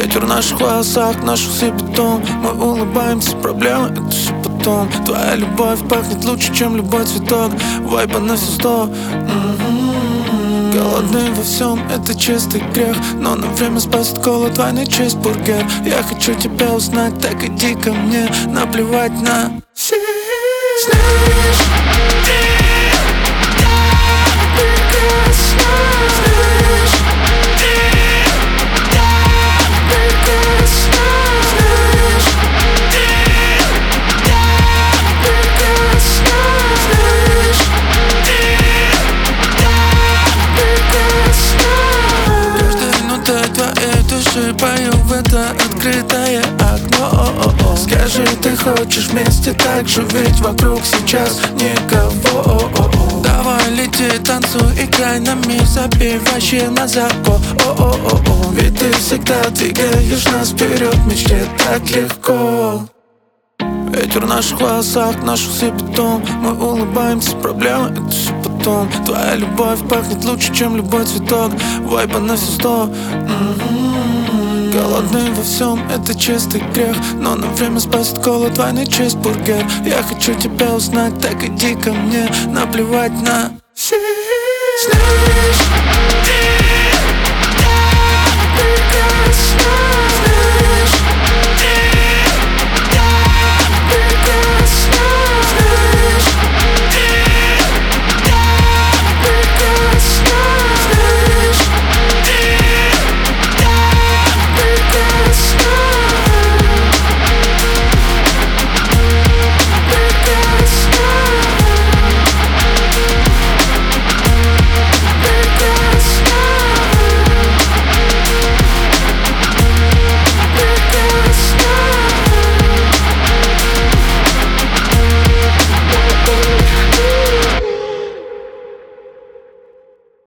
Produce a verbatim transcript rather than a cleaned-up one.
Ветер в наших волосах, наших все бетон. Мы улыбаемся, проблемы — это все потом. Твоя любовь пахнет лучше, чем любой цветок. Вайба на все сто. М-м-м. Голодный во всем, это чистый грех. Но на время спасет кола, двойной чизбургер. Я хочу тебя узнать, так иди ко мне. Наплевать на все. Знаешь, ты так прекрасна. Знаешь, ты так прекрасна. Знаешь, ты так прекрасна. Знаешь, ты так прекрасна. Каждая минута твоей души пою в это открытое окно. Скажи, ты хочешь вместе так же, ведь вокруг сейчас никого. Давай лети, танцуй, играй на миг, забей вообще на закон. О-о-о-о, ведь ты всегда двигаешь нас вперед, в мечте так легко. Ветер в наших волосах, наших все бетон. Мы улыбаемся, проблемы — это все потом. Твоя любовь пахнет лучше, чем любой цветок. Вайба на все сто. М-м-м. Голодный во всем, это чистый грех. Но на время спасет кола, двойной чизбургер. Я хочу тебя узнать, так иди ко мне. Наплевать на все. Знаешь,